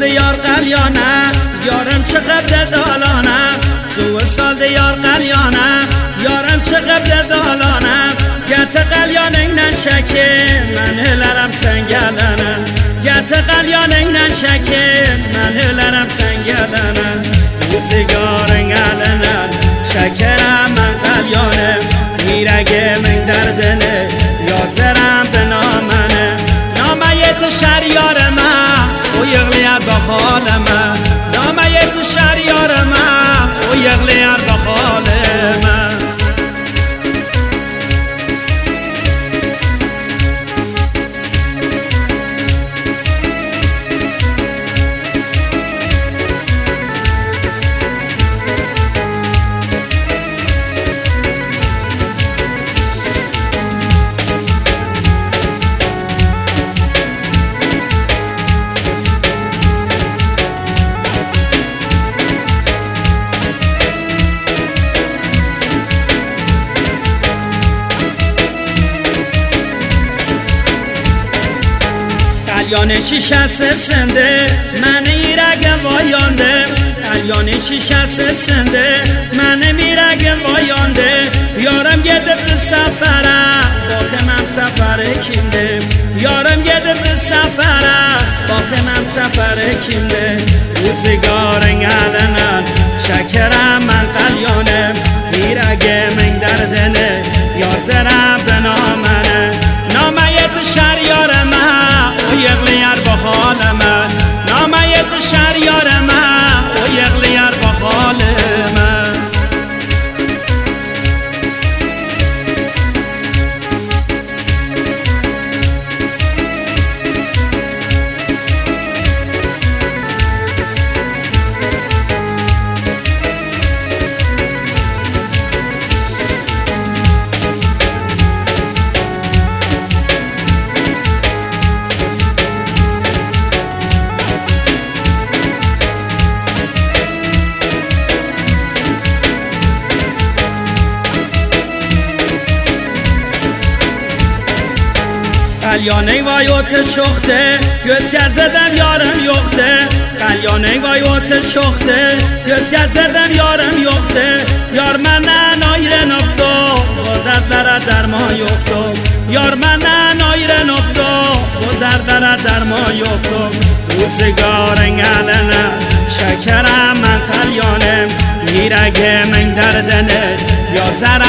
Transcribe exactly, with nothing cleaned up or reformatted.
yar qalyona yarim chiqibdi dolona suv soldi yar qalyona yarim chiqibdi dolona gati qalyoningdan shakin men o'laram sangalana gati qalyoningdan shakin men o'laram sangalana sigaring alana shakaram men qalyonim yuragimning dardini yozaram binomani noma yetishar yorima u yig'layar baholima noma yetishar yorima u yig'layar baholima قلیان شیشه سنده من میرگم وایانده قلیان شیشه سنده من میرگم وایانده یارم گدب سفره باخ من سفر کینده یارم گدب سفره باخ من سفر کینده روزگارن علنن شکرم من قلیانم میرگم من دردنه یازرم بنامنه نامه یتشر یارم و یغلیر با حال من نامه یتشر یارم و یغلیر با حال من قلیانه وای اوت شخته gözger زدم yarım yoktu قلیانه وای اوت شخته gözger زدم yarım yoktu yar menden ayrı noktu bu dertlere derman yoktu yar menden ayrı noktu bu dertlere derman yoktu روزگارن علنه şekerim ben قلیانم yüreğimin derdini yazarım